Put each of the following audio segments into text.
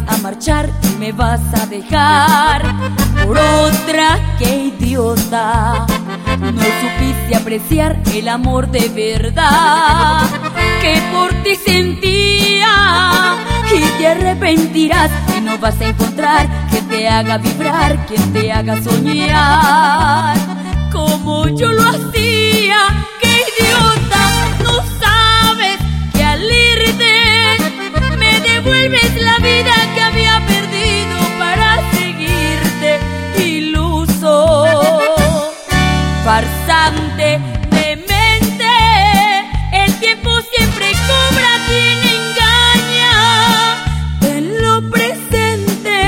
a marchar y me vas a dejar por otra. ¡Qué idiota! No supiste apreciar el amor de verdad que por ti sentía, y te arrepentirás y no vas a encontrar quien te haga vibrar, quien te haga soñar como yo lo hacía. ¡Qué idiota! No sabes que al irte me devuelves la vida que había perdido para seguirte. Iluso, farsante, demente, el tiempo siempre cobra a quien engaña. Tenlo presente.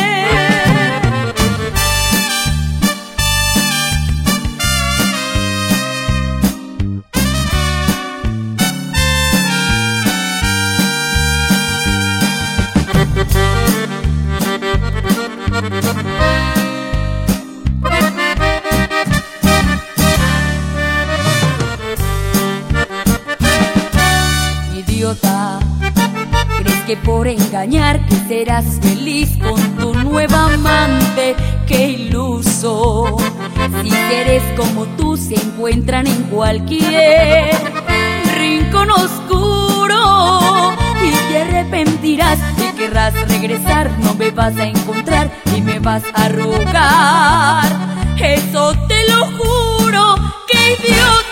Idiota, ¿crees que por engañar que serás feliz con tu nueva amante? ¡Qué iluso! Si eres como tú, se encuentran en cualquier rincón oscuro y te arrepentirás y querrás regresar. No me vas a encontrar y me vas a rogar, eso te lo juro. ¡Qué idiota!